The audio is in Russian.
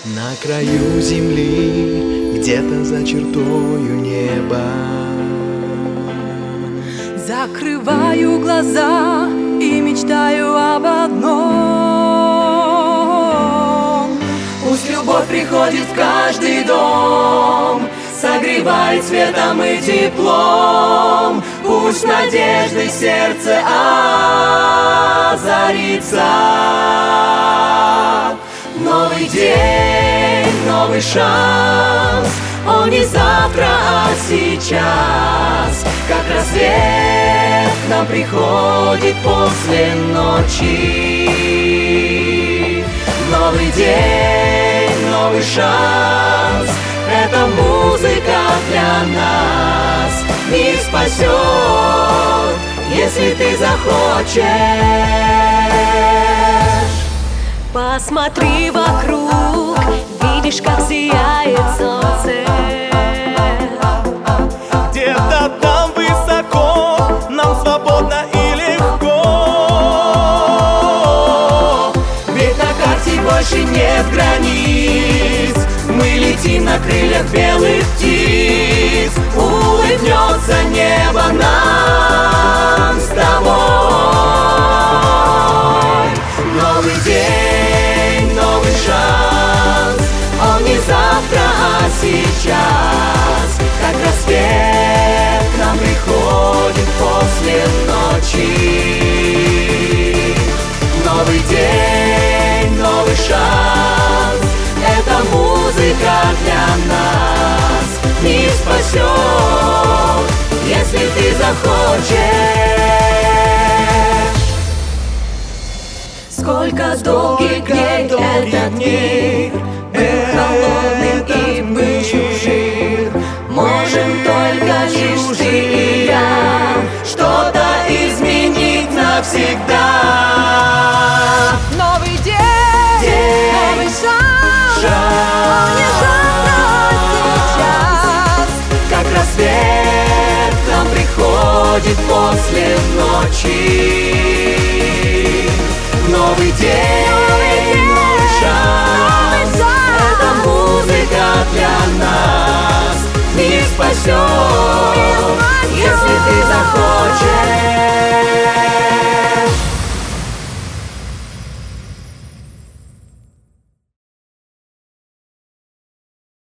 На краю земли, где-то за чертою неба. Закрываю глаза и мечтаю об одном. Пусть любовь приходит в каждый дом, согревает светом и теплом. Пусть надеждой сердце озарится. Новый день, новый шанс, он не завтра, а сейчас. Как рассвет к нам приходит после ночи. Новый день, новый шанс, эта музыка для нас. Мир спасет, если ты захочешь. Посмотри вокруг, видишь, как сияет солнце. Где-то там высоко, нам свободно и легко. Ведь на карте больше нет границ. Мы летим на крыльях белых птиц. Улыбнется небо нам с тобой. Новый день, новый шанс, он не завтра, а сейчас. Как рассвет к нам приходит после ночи. Новый день, новый шанс, эта музыка для нас. Мир спасет, если ты захочешь. Сколько долгих дней этот мир был холодным и мы чужих. Можем только лишь ты и я что-то изменить навсегда. Новый день, новый шанс, он не завтра, а сейчас. Как рассвет к нам приходит после ночи. Новый день, новый шанс, это музыка для нас. Мир спасет,